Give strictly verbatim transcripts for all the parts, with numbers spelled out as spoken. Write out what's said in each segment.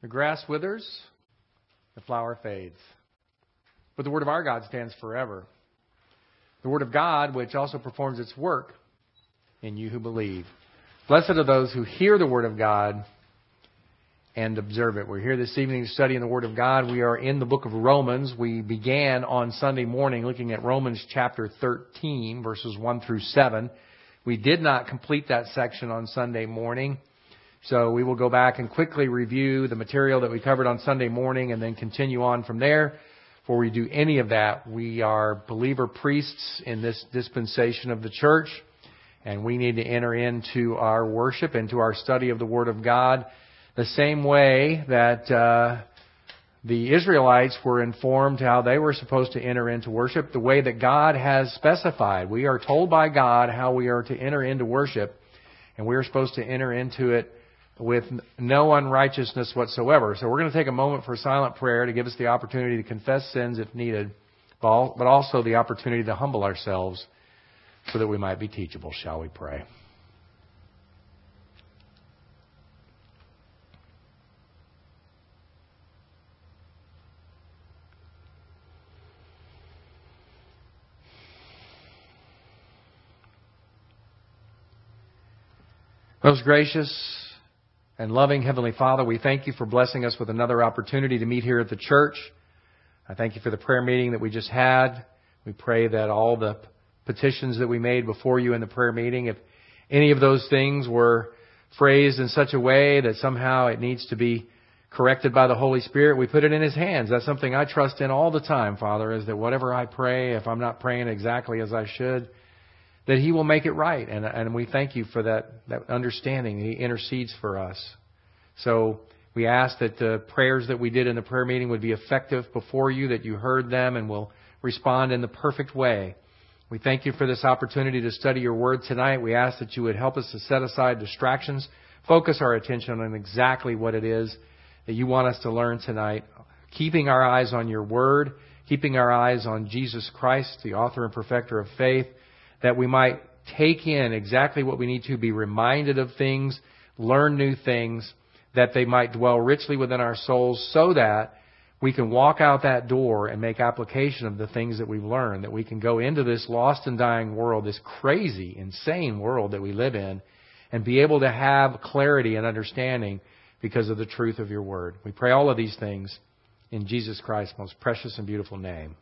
The grass withers, the flower fades, but the word of our God stands forever. The word of God, which also performs its work in you who believe. Blessed are those who hear the word of God and observe it. We're here this evening to study in the word of God. We are in the book of Romans. We began on Sunday morning looking at Romans chapter thirteen, verses one through seven. We did not complete that section on Sunday morning. So we will go back and quickly review the material that we covered on Sunday morning and then continue on from there. Before we do any of that, we are believer priests in this dispensation of the church, and we need to enter into our worship, into our study of the Word of God, the same way that uh, the Israelites were informed how they were supposed to enter into worship, the way that God has specified. We are told by God how we are to enter into worship, and we are supposed to enter into it with no unrighteousness whatsoever. So we're going to take a moment for silent prayer to give us the opportunity to confess sins if needed, but also the opportunity to humble ourselves so that we might be teachable. Shall we pray? Most gracious and loving Heavenly Father, we thank you for blessing us with another opportunity to meet here at the church. I thank you for the prayer meeting that we just had. We pray that all the petitions that we made before you in the prayer meeting, if any of those things were phrased in such a way that somehow it needs to be corrected by the Holy Spirit, we put it in His hands. That's something I trust in all the time, Father, is that whatever I pray, if I'm not praying exactly as I should, that He will make it right. And, and we thank you for that, that understanding. He intercedes for us. So we ask that the prayers that we did in the prayer meeting would be effective before you, that you heard them and will respond in the perfect way. We thank you for this opportunity to study your word tonight. We ask that you would help us to set aside distractions, focus our attention on exactly what it is that you want us to learn tonight, keeping our eyes on your word, keeping our eyes on Jesus Christ, the author and perfecter of faith, that we might take in exactly what we need to, be reminded of things, learn new things, that they might dwell richly within our souls so that we can walk out that door and make application of the things that we've learned, that we can go into this lost and dying world, this crazy, insane world that we live in, and be able to have clarity and understanding because of the truth of your word. We pray all of these things in Jesus Christ's most precious and beautiful name.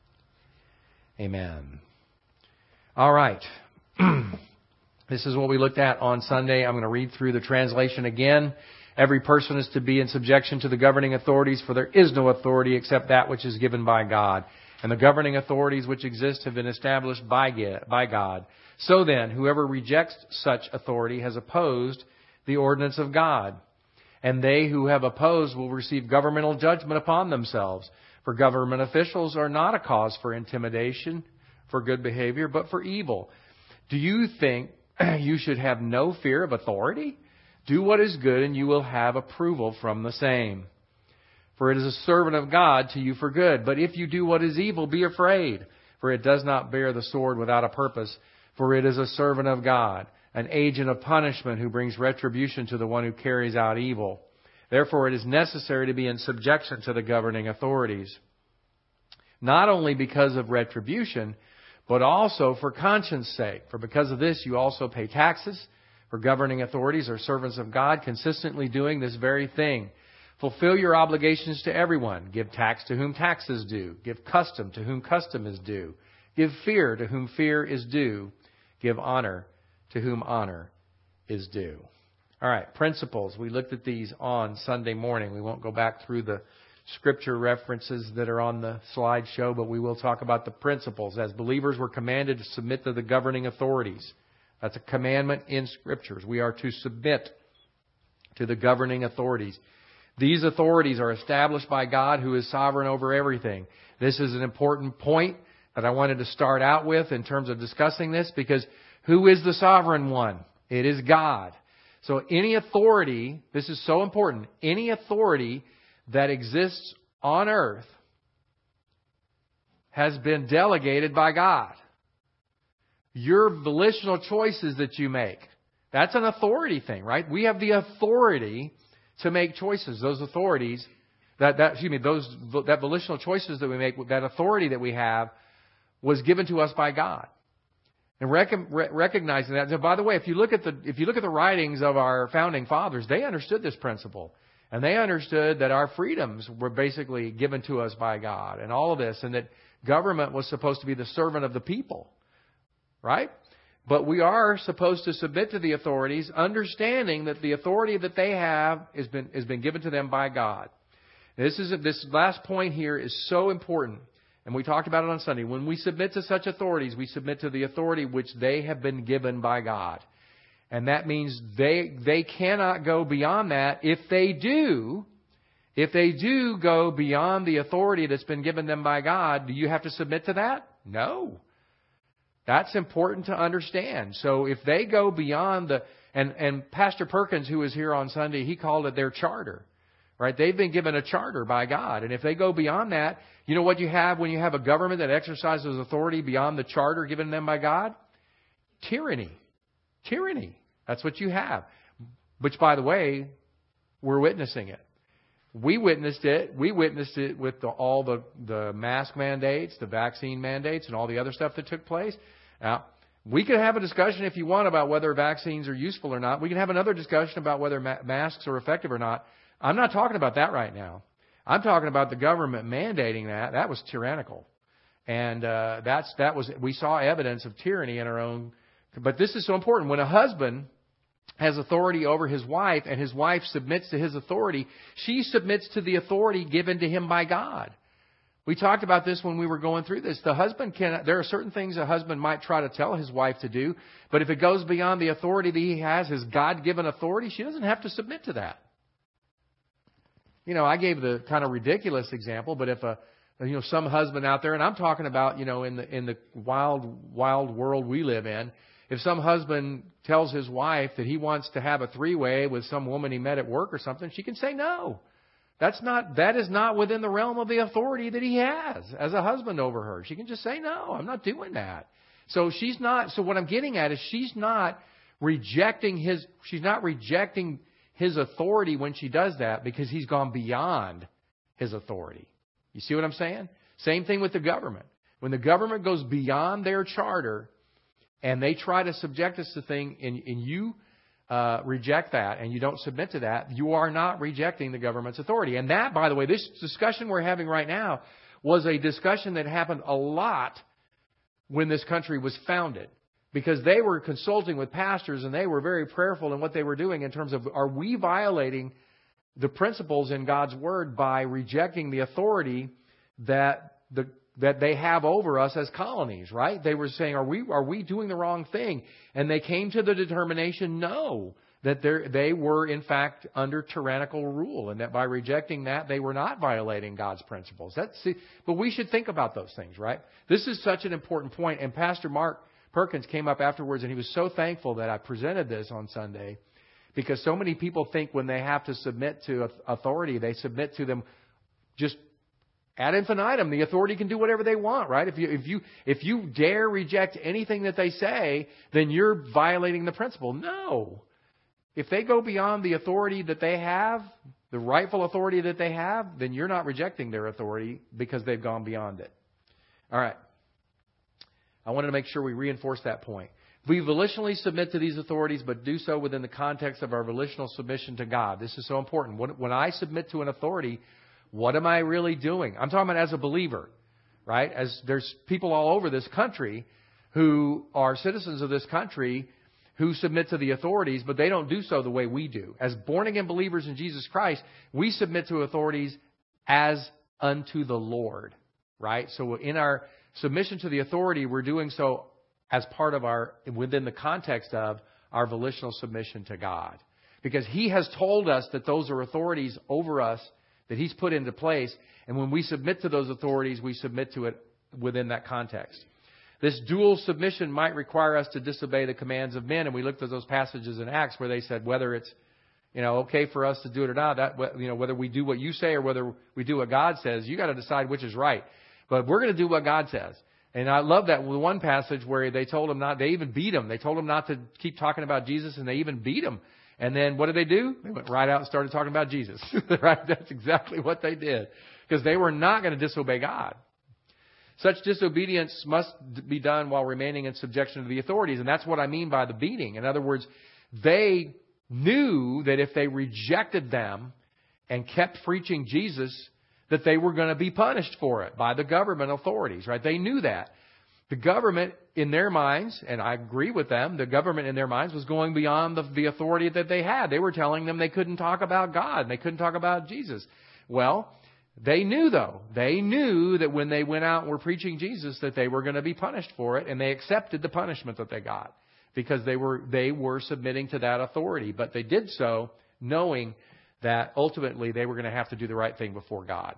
Amen. All right. This is what we looked at on Sunday. I'm going to read through the translation again. Every person is to be in subjection to the governing authorities, for there is no authority except that which is given by God. And the governing authorities which exist have been established by God. So then, whoever rejects such authority has opposed the ordinance of God. And they who have opposed will receive governmental judgment upon themselves. For government officials are not a cause for intimidation, for good behavior, but for evil. Do you think you should have no fear of authority? Do what is good, and you will have approval from the same. For it is a servant of God to you for good. But if you do what is evil, be afraid, for it does not bear the sword without a purpose. For it is a servant of God, an agent of punishment who brings retribution to the one who carries out evil. Therefore, it is necessary to be in subjection to the governing authorities, not only because of retribution, but also for conscience sake. For because of this, you also pay taxes. For governing authorities are servants of God, consistently doing this very thing. Fulfill your obligations to everyone. Give tax to whom tax is due. Give custom to whom custom is due. Give fear to whom fear is due. Give honor to whom honor is due. All right, principles. We looked at these on Sunday morning. We won't go back through the scripture references that are on the slideshow, but we will talk about the principles. As believers, we're commanded to submit to the governing authorities. That's a commandment in Scriptures. We are to submit to the governing authorities. These authorities are established by God, who is sovereign over everything. This is an important point that I wanted to start out with in terms of discussing this, because who is the sovereign one? It is God. So any authority, this is so important, any authority that exists on earth has been delegated by God. Your volitional choices that you make, that's an authority thing, right? We have the authority to make choices. Those authorities, that, that excuse me, those that volitional choices that we make, that authority that we have, was given to us by God. And rec- re- recognizing that. So by the way, if you look at the if you look at the writings of our founding fathers, they understood this principle, and they understood that our freedoms were basically given to us by God, and all of this, and that government was supposed to be the servant of the people, right? But we are supposed to submit to the authorities, understanding that the authority that they have has been has been given to them by God. This is this last point here is so important. And we talked about it on Sunday. When we submit to such authorities, we submit to the authority which they have been given by God. And that means they they cannot go beyond that. If they do, if they do go beyond the authority that's been given them by God, do you have to submit to that? No. That's important to understand. So if they go beyond the, and, and Pastor Perkins, who was here on Sunday, he called it their charter. Right? They've been given a charter by God. And if they go beyond that, you know what you have when you have a government that exercises authority beyond the charter given them by God? Tyranny. Tyranny. That's what you have. Which, by the way, we're witnessing it. We witnessed it. We witnessed it with the, all the, the mask mandates, the vaccine mandates, and all the other stuff that took place. Now, we can have a discussion if you want about whether vaccines are useful or not. We can have another discussion about whether ma- masks are effective or not. I'm not talking about that right now. I'm talking about the government mandating that. That was tyrannical. And uh, that's that was we saw evidence of tyranny in our own. But this is so important. When a husband has authority over his wife and his wife submits to his authority, she submits to the authority given to him by God. We talked about this when we were going through this. The husband can, there are certain things a husband might try to tell his wife to do, but if it goes beyond the authority that he has, his God-given authority, she doesn't have to submit to that. You know, I gave the kind of ridiculous example, but if a, you know, some husband out there, and I'm talking about, you know, in the in the wild, wild world we live in, if some husband tells his wife that he wants to have a three-way with some woman he met at work or something, she can say no. That's not, that is not within the realm of the authority that he has as a husband over her. She can just say, no, I'm not doing that. So she's not, so what I'm getting at is she's not rejecting his, she's not rejecting his authority when she does that because he's gone beyond his authority. You see what I'm saying? Same thing with the government. When the government goes beyond their charter and they try to subject us to things and, and you uh, reject that and you don't submit to that, you are not rejecting the government's authority. And that, by the way, this discussion we're having right now was a discussion that happened a lot when this country was founded. Because they were consulting with pastors and they were very prayerful in what they were doing in terms of, are we violating the principles in God's Word by rejecting the authority that the that they have over us as colonies, right? They were saying, are we are we doing the wrong thing? And they came to the determination, no, that they were in fact under tyrannical rule, and that by rejecting that, they were not violating God's principles. That's, but we should think about those things, right? This is such an important point, and Pastor Mark Perkins came up afterwards, and he was so thankful that I presented this on Sunday, because so many people think when they have to submit to authority, they submit to them just ad infinitum. The authority can do whatever they want, right? If you if you if you dare reject anything that they say, then you're violating the principle. No. If they go beyond the authority that they have, the rightful authority that they have, then you're not rejecting their authority because they've gone beyond it. All right. I wanted to make sure we reinforce that point. We volitionally submit to these authorities, but do so within the context of our volitional submission to God. This is so important. When I submit to an authority, what am I really doing? I'm talking about as a believer, right? As there's people all over this country who are citizens of this country who submit to the authorities, but they don't do so the way we do. As born-again believers in Jesus Christ, we submit to authorities as unto the Lord, right? So in our submission to the authority, we're doing so as part of our, within the context of our volitional submission to God. Because He has told us that those are authorities over us that He's put into place. And when we submit to those authorities, we submit to it within that context. This dual submission might require us to disobey the commands of men. And we looked at those passages in Acts where they said whether it's, you know, okay for us to do it or not, that, you know, whether we do what you say or whether we do what God says, you got to decide which is right. But we're going to do what God says. And I love that with one passage where they told him not, they even beat him. They told him not to keep talking about Jesus, and they even beat him. And then what did they do? They went right out and started talking about Jesus. Right? That's exactly what they did. Because they were not going to disobey God. Such disobedience must be done while remaining in subjection to the authorities. And that's what I mean by the beating. In other words, they knew that if they rejected them and kept preaching Jesus, that they were going to be punished for it by the government authorities, right? They knew that. The government in their minds, and I agree with them, the government in their minds was going beyond the, the authority that they had. They were telling them they couldn't talk about God and they couldn't talk about Jesus. Well, they knew though, they knew that when they went out and were preaching Jesus that they were going to be punished for it, and they accepted the punishment that they got because they were, they were submitting to that authority. But they did so knowing that ultimately they were going to have to do the right thing before God.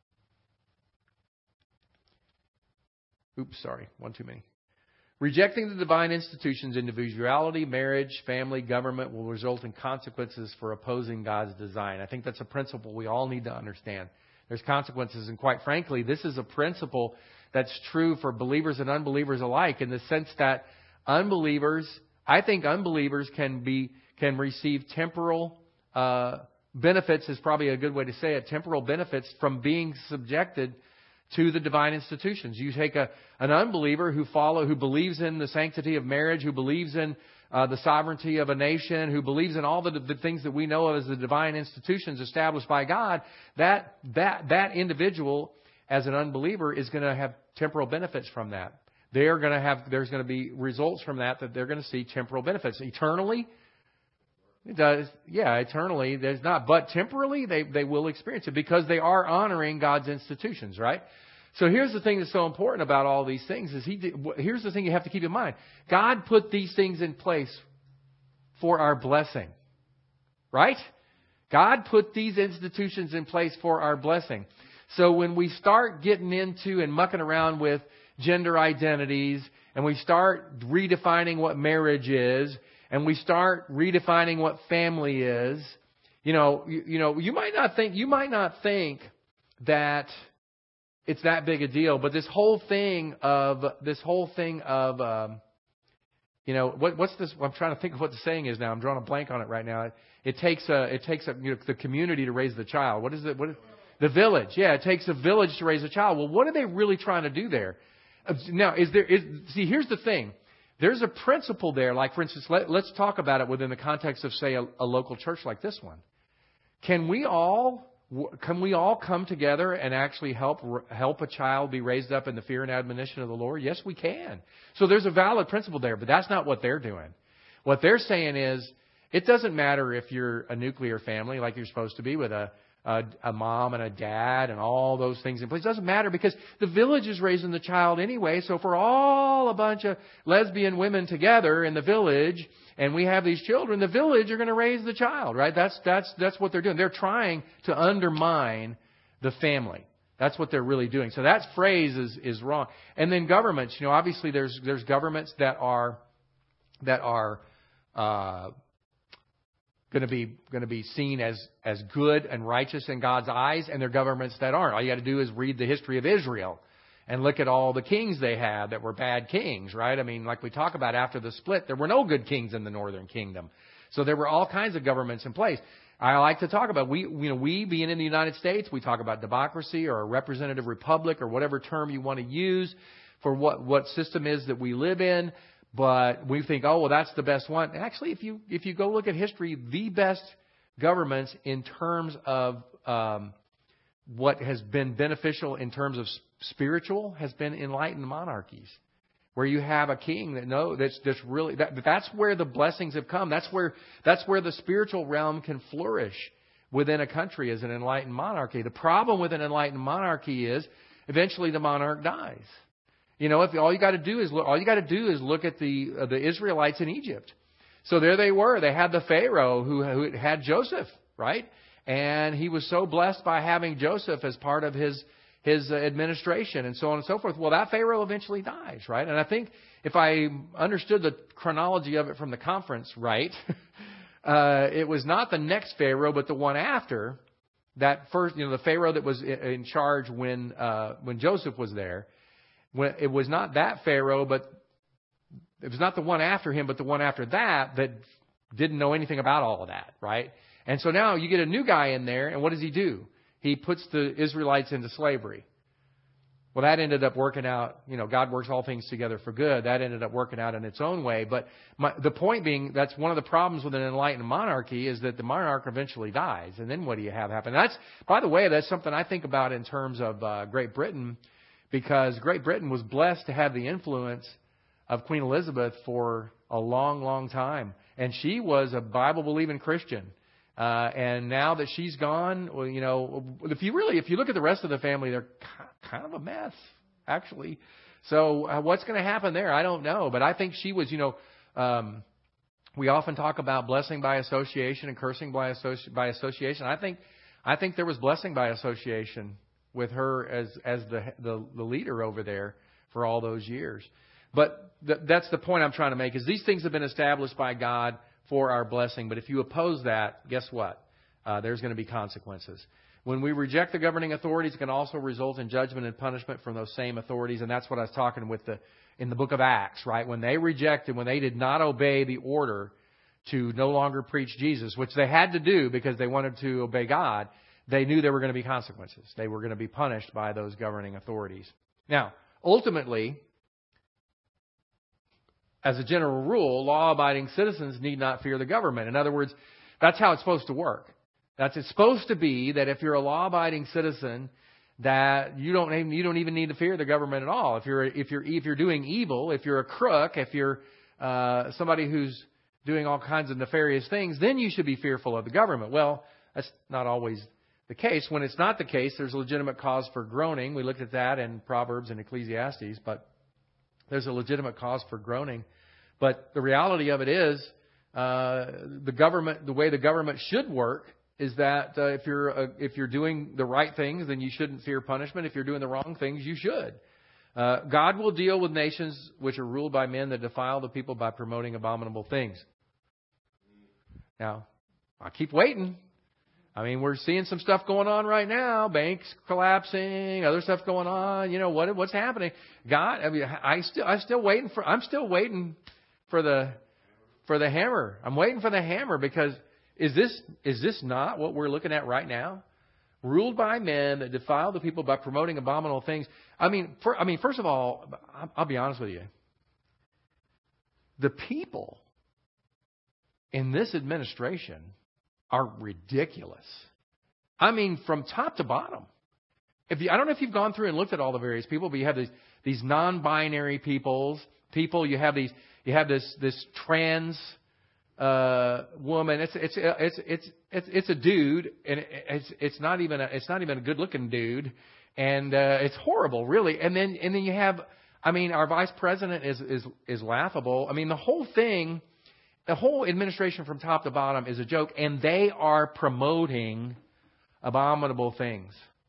Oops, sorry, one too many. Rejecting the divine institutions, individuality, marriage, family, government will result in consequences for opposing God's design. I think that's a principle we all need to understand. There's consequences, and quite frankly, this is a principle that's true for believers and unbelievers alike, in the sense that unbelievers, I think unbelievers can be can receive temporal uh, benefits, is probably a good way to say it, temporal benefits from being subjected to the divine institutions. You take a an unbeliever who follow, who believes in the sanctity of marriage, who believes in uh, the sovereignty of a nation, who believes in all the, the things that we know of as the divine institutions established by God. That that that individual, as an unbeliever, is going to have temporal benefits from that. They're going to have. There's going to be results from that that they're going to see temporal benefits. Eternally, it does. Yeah, eternally there's not, but temporally they they will experience it because they are honoring God's institutions, right? So here's the thing that's so important about all these things is he. Did, here's the thing you have to keep in mind: God put these things in place for our blessing, right? God put these institutions in place for our blessing. So when we start getting into and mucking around with gender identities, and we start redefining what marriage is, and we start redefining what family is, you know, you, you know, you might not think you might not think that it's that big a deal, but this whole thing of this whole thing of um, you know, what, what's this? I'm trying to think of what the saying is now. I'm drawing a blank on it right now. It, it takes a it takes a, you know, the community to raise the child. What is it? What is, the village? Yeah, it takes a village to raise a child. Well, what are they really trying to do there? Now, is there? Is, see, here's the thing. There's a principle there. Like, for instance, let, let's talk about it within the context of, say, a, a local church like this one. Can we all can we all come together and actually help help a child be raised up in the fear and admonition of the Lord? Yes, we can. So there's a valid principle there, but that's not what they're doing. What they're saying is, it doesn't matter if you're a nuclear family like you're supposed to be with a A, a mom and a dad and all those things in place. It doesn't matter because the village is raising the child anyway. So if we're all a bunch of lesbian women together in the village and we have these children, the village are going to raise the child, right? That's that's that's what they're doing. They're trying to undermine the family. That's what they're really doing. So that phrase is is wrong. And then governments, you know, obviously there's there's governments that are that are uh going to be going to be seen as as good and righteous in God's eyes, and there are governments that aren't. All you got to do is read the history of Israel and look at all the kings they had that were bad kings, right? I mean, like we talk about after the split, there were no good kings in the northern kingdom. So there were all kinds of governments in place. I like to talk about we you know we being in the United States, we talk about democracy or a representative republic or whatever term you want to use for what what system is that we live in. But we think, oh, well, that's the best one. Actually, if you if you go look at history, the best governments in terms of um, what has been beneficial in terms of spiritual has been enlightened monarchies, where you have a king that no, that's that's really that, that's where the blessings have come. That's where that's where the spiritual realm can flourish within a country as an enlightened monarchy. The problem with an enlightened monarchy is eventually the monarch dies. You know, if all you got to do is look, all you got to do is look at the uh, the Israelites in Egypt. So there they were. They had the Pharaoh who, who had Joseph, right? And he was so blessed by having Joseph as part of his his administration and so on and so forth. Well, that Pharaoh eventually dies, right? And I think if I understood the chronology of it from the conference right, uh, it was not the next Pharaoh, but the one after that first. You know, the Pharaoh that was in charge when uh, when Joseph was there. When it was not that Pharaoh, but it was not the one after him, but the one after that that didn't know anything about all of that, right? And so now you get a new guy in there, and what does he do? He puts the Israelites into slavery. Well, that ended up working out, you know, God works all things together for good. That ended up working out in its own way. But my, the point being, that's one of the problems with an enlightened monarchy is that the monarch eventually dies. And then what do you have happen? That's, by the way, that's something I think about in terms of uh, Great Britain, because Great Britain was blessed to have the influence of Queen Elizabeth for a long, long time. And she was a Bible-believing Christian. Uh, and now that she's gone, well, you know, if you really, if you look at the rest of the family, they're kind of a mess, actually. So uh, what's going to happen there? I don't know. But I think she was, you know, um, we often talk about blessing by association and cursing by, associ- by association. I think, I think there was blessing by association with her as, as the, the, the leader over there for all those years. But th- that's the point I'm trying to make, is these things have been established by God for our blessing. But if you oppose that, guess what? Uh, there's going to be consequences. When we reject the governing authorities, it can also result in judgment and punishment from those same authorities. And that's what I was talking with the in the book of Acts, right? When they rejected, when they did not obey the order to no longer preach Jesus, which they had to do because they wanted to obey God, they knew there were going to be consequences. They were going to be punished by those governing authorities. Now, ultimately, as a general rule, law-abiding citizens need not fear the government. In other words, that's how it's supposed to work. That's it's supposed to be that if you're a law-abiding citizen, that you don't even, you don't even need to fear the government at all. If you're if you're if you're doing evil, if you're a crook, if you're uh, somebody who's doing all kinds of nefarious things, then you should be fearful of the government. Well, that's not always the case. When it's not the case, there's a legitimate cause for groaning. We looked at that in Proverbs and Ecclesiastes, but there's a legitimate cause for groaning. But the reality of it is, uh, the government, the way the government should work, is that uh, if you're uh, if you're doing the right things, then you shouldn't fear punishment. If you're doing the wrong things, you should. Uh, God will deal with nations which are ruled by men that defile the people by promoting abominable things. Now, I keep waiting. I mean, we're seeing some stuff going on right now. Banks collapsing, other stuff going on. You know what? What's happening? God, I mean, I still, I'm still waiting for. I'm still waiting for the for the hammer. I'm waiting for the hammer because is this is this not what we're looking at right now? Ruled by men that defile the people by promoting abominable things. I mean, for, I mean, first of all, I'll be honest with you. The people in this administration are ridiculous. I mean, from top to bottom. If you, I don't know if you've gone through and looked at all the various people, but you have these these non-binary peoples, people. You have these, you have this this trans uh, woman. It's it's it's it's it's it's a dude, and it's it's not even a, it's not even a good-looking dude, and uh, it's horrible, really. And then and then you have, I mean, our vice president is is is laughable. I mean, the whole thing. The whole administration from top to bottom is a joke, and they are promoting abominable things.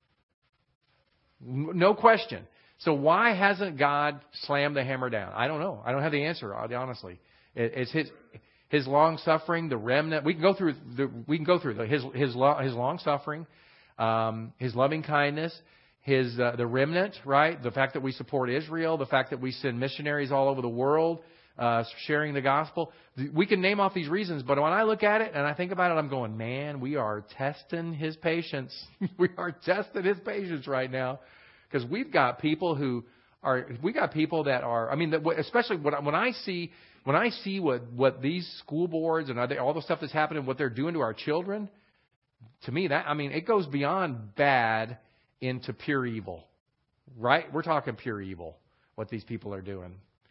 No question. So why hasn't God slammed the hammer down? I don't know. I don't have the answer, honestly. It's his his long suffering, the remnant. We can go through the, we can go through the, his his his long suffering, um, his loving kindness, his uh, the remnant, right? The fact that we support Israel, the fact that we send missionaries all over the world. Uh, sharing the gospel. We can name off these reasons, but when I look at it and I think about it, I'm going, man, we are testing his patience. We are testing his patience right now because we've got people who are, we got people that are, I mean, especially when, when I see, when I see what, what these school boards and all the stuff that's happening, what they're doing to our children, to me, that, I mean, it goes beyond bad into pure evil, right? We're talking pure evil, what these people are doing.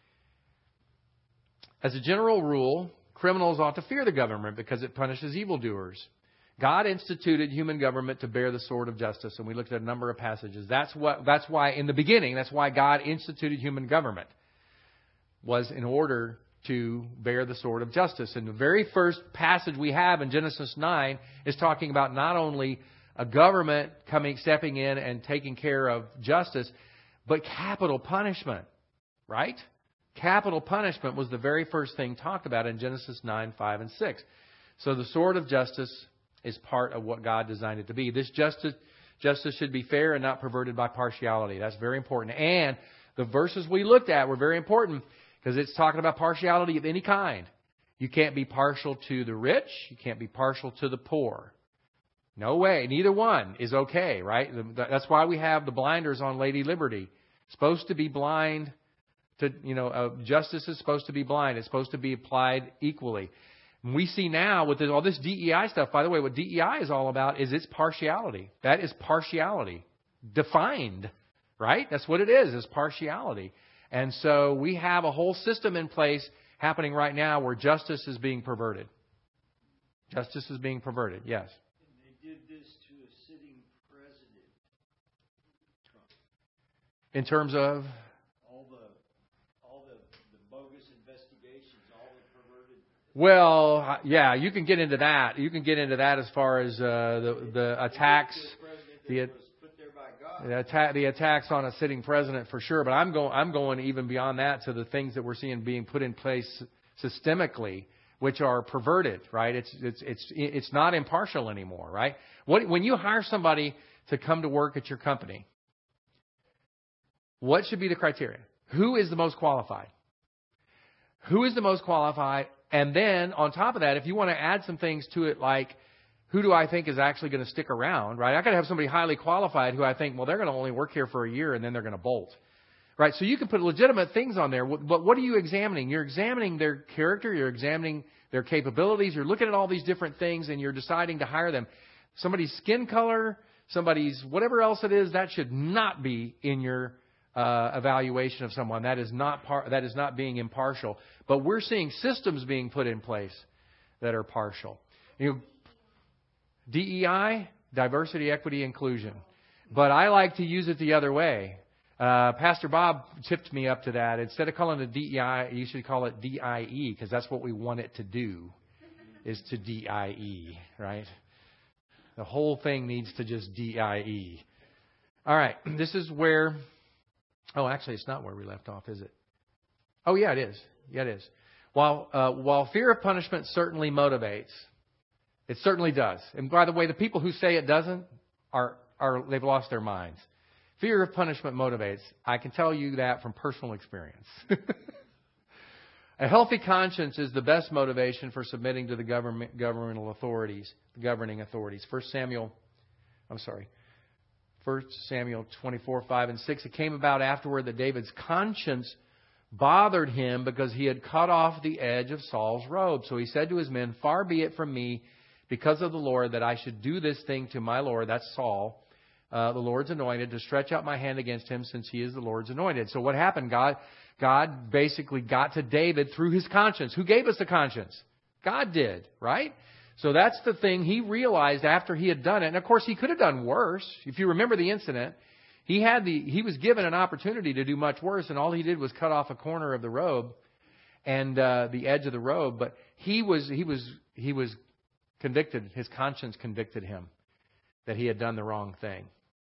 As a general rule, criminals ought to fear the government because it punishes evildoers. God instituted human government to bear the sword of justice, and we looked at a number of passages. That's what. That's why in the beginning, that's why God instituted human government, was in order to bear the sword of justice. And the very first passage we have in Genesis nine is talking about not only a government coming, stepping in and taking care of justice, but capital punishment, right? Capital punishment was the very first thing talked about in Genesis nine, five, and six. So the sword of justice is part of what God designed it to be. This justice, justice should be fair and not perverted by partiality. That's very important. And the verses we looked at were very important because it's talking about partiality of any kind. You can't be partial to the rich. You can't be partial to the poor. No way. Neither one is okay, right? That's why we have the blinders on Lady Liberty. Supposed to be blind to, you know, uh, justice is supposed to be blind. It's supposed to be applied equally. And we see now with this, all this D E I stuff, by the way, what D E I is all about is its partiality. That is partiality. Defined, right? That's what it is, is partiality. And so we have a whole system in place happening right now where justice is being perverted. Justice is being perverted, yes. And they did this to a sitting president, Trump. In terms of? All the, all the, the bogus investigations, all the perverted. Well, yeah, you can get into that. You can get into that as far as uh, the the attacks, the the, attack, the attacks on a sitting president for sure. But I'm going I'm going even beyond that to the things that we're seeing being put in place systemically, which are perverted. Right? It's it's it's it's not impartial anymore. Right? What when you hire somebody to come to work at your company, what should be the criteria? Who is the most qualified? Who is the most qualified? And then on top of that, if you want to add some things to it, like who do I think is actually going to stick around, right? I got to have somebody highly qualified who I think, well, they're going to only work here for a year and then they're going to bolt, right? So you can put legitimate things on there. But what are you examining? You're examining their character. You're examining their capabilities. You're looking at all these different things and you're deciding to hire them. Somebody's skin color, somebody's whatever else it is, that should not be in your Uh, evaluation of someone. That is not par- that is not being impartial. But we're seeing systems being put in place that are partial. You know, D E I, diversity, equity, inclusion. But I like to use it the other way. Uh, Pastor Bob tipped me up to that. Instead of calling it D E I, you should call it D I E, because that's what we want it to do, is to D I E, right? The whole thing needs to just D I E. All right, this is where... Oh, actually, it's not where we left off, is it? Oh, yeah, it is. Yeah, it is. While uh, while fear of punishment certainly motivates, it certainly does. And by the way, the people who say it doesn't are are they've lost their minds. Fear of punishment motivates. I can tell you that from personal experience. A healthy conscience is the best motivation for submitting to the government governmental authorities, the governing authorities. First Samuel, I'm sorry. First Samuel twenty-four, five and six. It came about afterward that David's conscience bothered him because he had cut off the edge of Saul's robe. So he said to his men, "Far be it from me, because of the Lord, that I should do this thing to my Lord," that's Saul, uh, the Lord's anointed, "to stretch out my hand against him, since he is the Lord's anointed." So what happened? God, God basically got to David through his conscience. Who gave us the conscience? God did, right? So that's the thing he realized after he had done it. And of course, he could have done worse. If you remember the incident, he had the he was given an opportunity to do much worse, and all he did was cut off a corner of the robe and uh, the edge of the robe. But he was he was he was convicted. His conscience convicted him that he had done the wrong thing.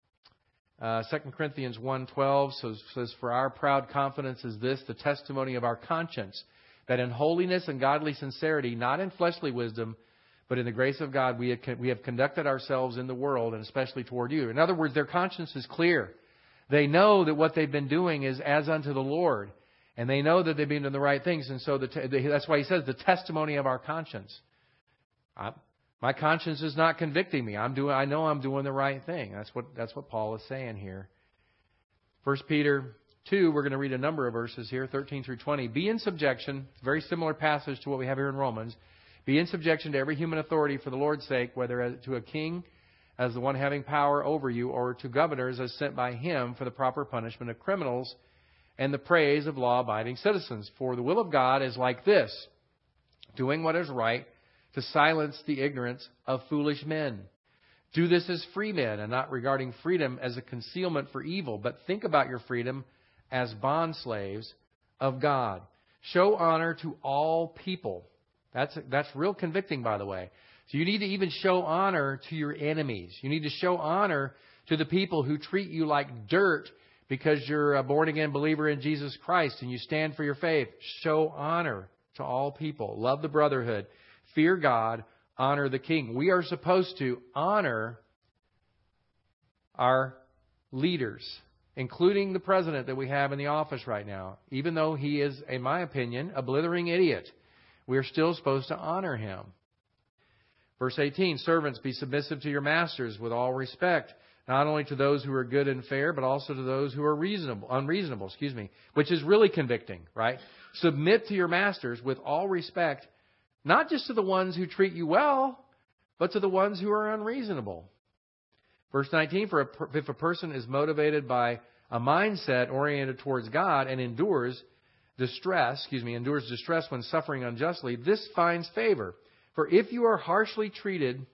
Uh, Second Corinthians one twelve says, "For our proud confidence is this, the testimony of our conscience, that in holiness and godly sincerity, not in fleshly wisdom, but in the grace of God, we have, we have conducted ourselves in the world, and especially toward you." In other words, their conscience is clear. They know that what they've been doing is as unto the Lord. And they know that they've been doing the right things. And so the te- that's why he says the testimony of our conscience. I, my conscience is not convicting me. I'm doing. I know I'm doing the right thing. That's what that's what Paul is saying here. First Peter two, we're going to read a number of verses here, thirteen through twenty. Be in subjection. Very similar passage to what we have here in Romans. Be in subjection to every human authority for the Lord's sake, whether as to a king as the one having power over you, or to governors as sent by him for the proper punishment of criminals and the praise of law-abiding citizens. For the will of God is like this, doing what is right, to silence the ignorance of foolish men. Do this as free men, and not regarding freedom as a concealment for evil, but think about your freedom as bondslaves of God. Show honor to all people. That's that's real convicting, by the way. So you need to even show honor to your enemies. You need to show honor to the people who treat you like dirt because you're a born-again believer in Jesus Christ and you stand for your faith. Show honor to all people. Love the brotherhood. Fear God. Honor the king. We are supposed to honor our leaders, including the president that we have in the office right now, even though he is, in my opinion, a blithering idiot. we are still supposed to honor him. Verse eighteen, servants, be submissive to your masters with all respect, not only to those who are good and fair, but also to those who are reasonable, unreasonable, excuse me, which is really convicting, right? Submit to your masters with all respect, not just to the ones who treat you well, but to the ones who are unreasonable. Verse nineteen, for if a person is motivated by a mindset oriented towards God and endures distress, excuse me, endures distress when suffering unjustly, this finds favor. For if you are harshly treated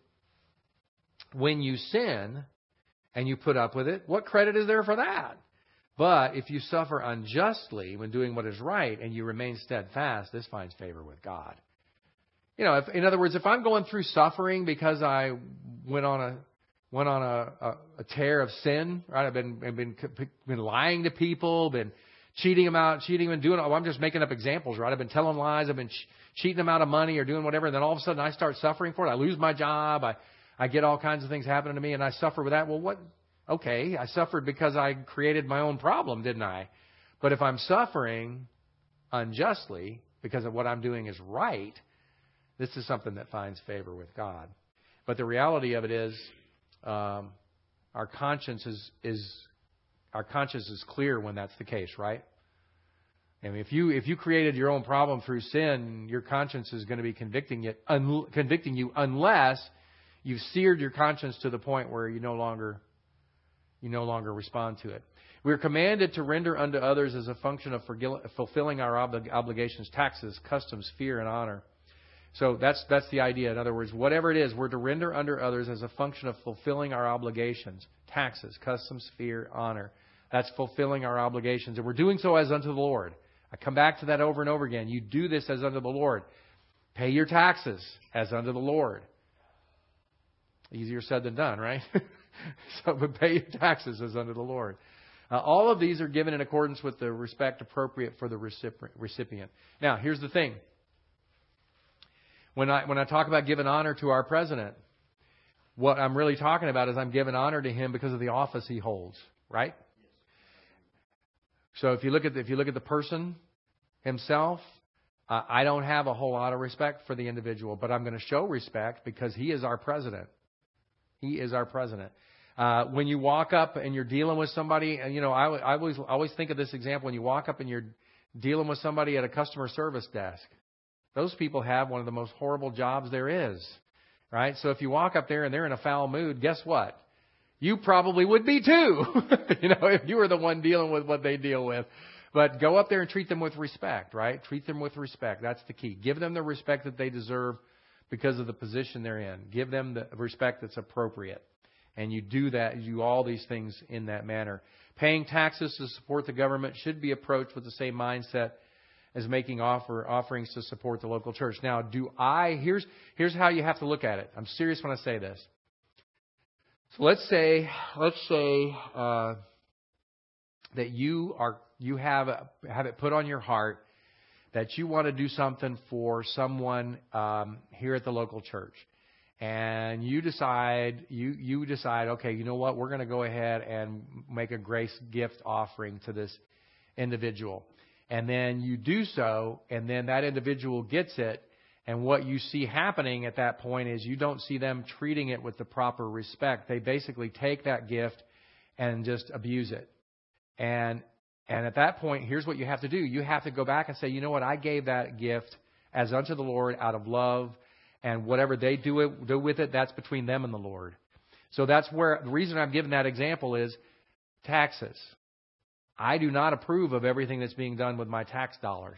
when you sin and you put up with it, what credit is there for that? But if you suffer unjustly when doing what is right and you remain steadfast, this finds favor with God. You know, if, in other words, if I'm going through suffering because I went on a went on a, a, a tear of sin, right? I've been I've been been lying to people, been cheating them out, cheating them, and doing. Oh, I'm just making up examples, right? I've been telling lies, I've been ch- cheating them out of money or doing whatever, and then all of a sudden I start suffering for it. I lose my job. I I get all kinds of things happening to me, and I suffer with that. Well, what? Okay, I suffered because I created my own problem, didn't I? But if I'm suffering unjustly because of what I'm doing is right, this is something that finds favor with God. But the reality of it is, um, our conscience is, is our conscience is clear when that's the case, right? I mean, if you if you created your own problem through sin, your conscience is going to be convicting you, un, convicting you unless you've seared your conscience to the point where you no longer you no longer respond to it. We are commanded to render unto others as a function of fulfilling our oblig- obligations, taxes, customs, fear, and honor. So that's that's the idea. In other words, whatever it is, we're to render unto others as a function of fulfilling our obligations, taxes, customs, fear, honor. That's fulfilling our obligations. And we're doing so as unto the Lord. I come back to that over and over again. You do this as unto the Lord. Pay your taxes as unto the Lord. Easier said than done, right? So, but pay your taxes as unto the Lord. Uh, all of these are given in accordance with the respect appropriate for the recipient. Now, here's the thing. When I when I talk about giving honor to our president, what I'm really talking about is I'm giving honor to him because of the office he holds, right? So if you look at the, if you look at the person himself, uh, I don't have a whole lot of respect for the individual, but I'm going to show respect because he is our president. He is our president. Uh, when you walk up and you're dealing with somebody, and you know, I, I always always think of this example. When you walk up and you're dealing with somebody at a customer service desk, those people have one of the most horrible jobs there is, right? So if you walk up there and they're in a foul mood, guess what? You probably would be too, you know, if you were the one dealing with what they deal with. But go up there and treat them with respect, right? Treat them with respect. That's the key. Give them the respect that they deserve because of the position they're in. Give them the respect that's appropriate. And you do that, you do all these things in that manner. Paying taxes to support the government should be approached with the same mindset as making offer offerings to support the local church. Now, do I, here's, here's how you have to look at it. I'm serious when I say this. So let's say, let's say, uh, that you are, you have, have it put on your heart that you want to do something for someone, um, here at the local church. And you decide, you, you decide, okay, you know what? We're going to go ahead and make a grace gift offering to this individual. And then you do so, and then that individual gets it. And what you see happening at that point is you don't see them treating it with the proper respect. They basically take that gift and just abuse it. And and at that point, here's what you have to do. You have to go back and say, you know what? I gave that gift as unto the Lord out of love. And whatever they do, it, do with it, that's between them and the Lord. So that's where the reason I'm giving that example is taxes. I do not approve of everything that's being done with my tax dollars.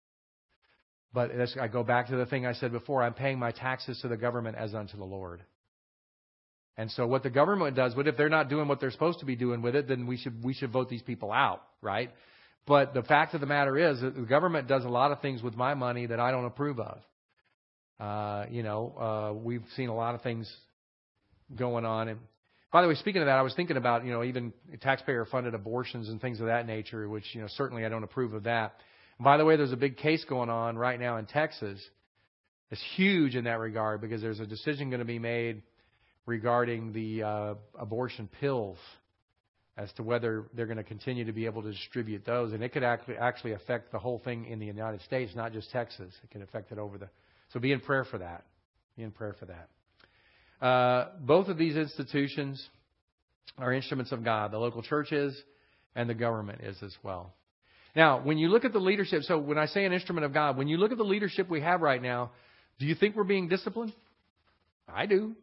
But this, I go back to the thing I said before. I'm paying my taxes to the government as unto the Lord. And so what the government does with it, if they're not doing what they're supposed to be doing with it, then we should we should vote these people out, right? But the fact of the matter is that the government does a lot of things with my money that I don't approve of. Uh, you know, uh, we've seen a lot of things going on. And by the way, speaking of that, I was thinking about, you know, even taxpayer-funded abortions and things of that nature, which, you know, certainly I don't approve of that. And by the way, there's a big case going on right now in Texas. It's huge in that regard because there's a decision going to be made regarding the uh, abortion pills as to whether they're going to continue to be able to distribute those. And it could actually actually affect the whole thing in the United States, not just Texas. It can affect it over the... So be in prayer for that. Be in prayer for that. Uh, both of these institutions are instruments of God. The local church is, and the government is as well. Now, when you look at the leadership, so when I say an instrument of God, when you look at the leadership we have right now, do you think we're being disciplined? I do.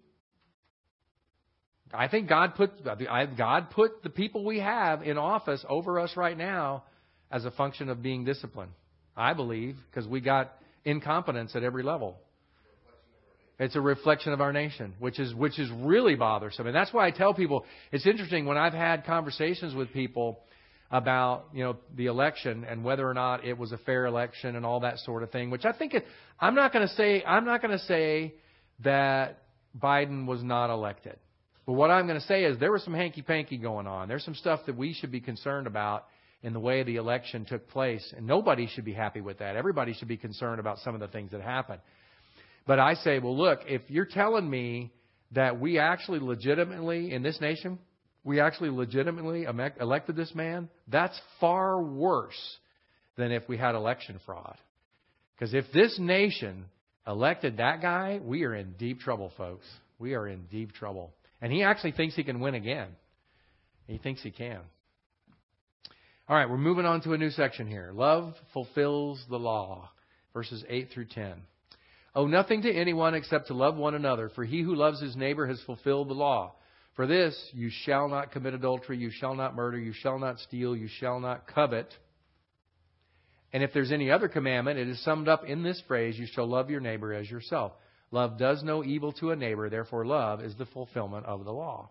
I think God put God put the people we have in office over us right now as a function of being disciplined. I believe, because we got incompetence at every level. It's a reflection of our nation, which is which is really bothersome. And that's why I tell people, it's interesting when I've had conversations with people about, you know, the election and whether or not it was a fair election and all that sort of thing, which I think it, I'm not going to say I'm not going to say that Biden was not elected. But what I'm going to say is there was some hanky-panky going on. There's some stuff that we should be concerned about in the way the election took place. And nobody should be happy with that. Everybody should be concerned about some of the things that happened. But I say, well, look, if you're telling me that we actually legitimately, in this nation, we actually legitimately elected this man, that's far worse than if we had election fraud. Because if this nation elected that guy, we are in deep trouble, folks. We are in deep trouble. And he actually thinks he can win again. He thinks he can. All right, we're moving on to a new section here. Love fulfills the law. Verses eight through ten. Owe nothing to anyone except to love one another, for he who loves his neighbor has fulfilled the law. For this, you shall not commit adultery, you shall not murder, you shall not steal, you shall not covet. And if there's any other commandment, it is summed up in this phrase, you shall love your neighbor as yourself. Love does no evil to a neighbor, therefore love is the fulfillment of the law.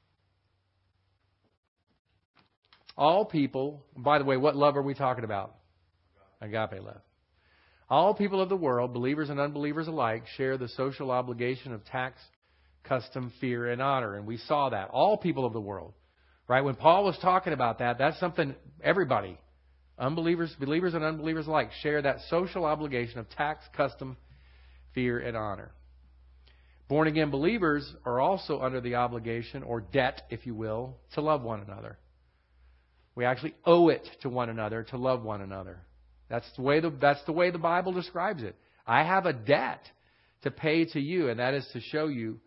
All people, by the way, what love are we talking about? Agape love. All people of the world, believers and unbelievers alike, share the social obligation of tax, custom, fear, and honor. And we saw that. All people of the world. Right? When Paul was talking about that, that's something everybody, unbelievers, believers and unbelievers alike, share that social obligation of tax, custom, fear, and honor. Born-again believers are also under the obligation, or debt, if you will, to love one another. We actually owe it to one another to love one another. That's the way the, that's the way the Bible describes it. I have a debt to pay to you, and that is to show you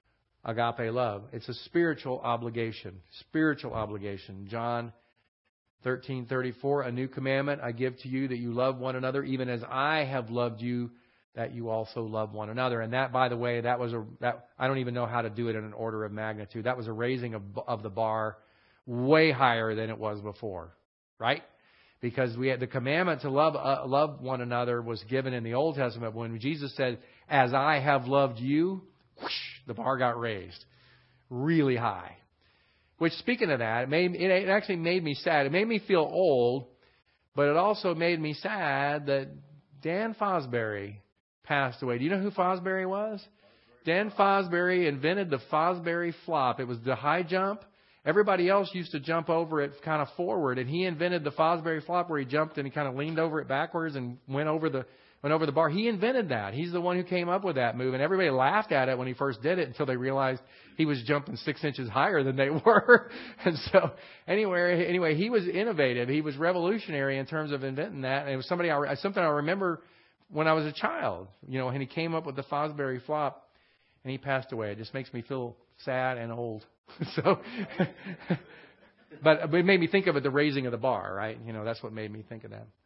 agape love. It's a spiritual obligation. Spiritual obligation. John thirteen thirty-four, a new commandment I give to you, that you love one another, even as I have loved you, that you also love one another. And that, by the way, that was a that I don't even know how to do it in an order of magnitude. That was a raising of, of the bar way higher than it was before, right? Because we had the commandment to love uh, love one another was given in the Old Testament. When Jesus said, "As I have loved you," whoosh, the bar got raised really high. Which, speaking of that, it made it actually made me sad. It made me feel old, but it also made me sad that Dan Fosbury passed away. Do you know who Fosbury was? Dan Fosbury invented the Fosbury flop. It was the high jump. Everybody else used to jump over it kind of forward, and he invented the Fosbury flop where he jumped and he kind of leaned over it backwards and went over the went over the bar. He invented that. He's the one who came up with that move, and everybody laughed at it when he first did it until they realized he was jumping six inches higher than they were. And so, anyway, anyway, he was innovative. He was revolutionary in terms of inventing that. And it was somebody I, something I remember when I was a child. You know, and he came up with the Fosbury flop, and he passed away. It just makes me feel sad and old. So, but, but it made me think of it, the raising of the bar, right? You know, that's what made me think of that.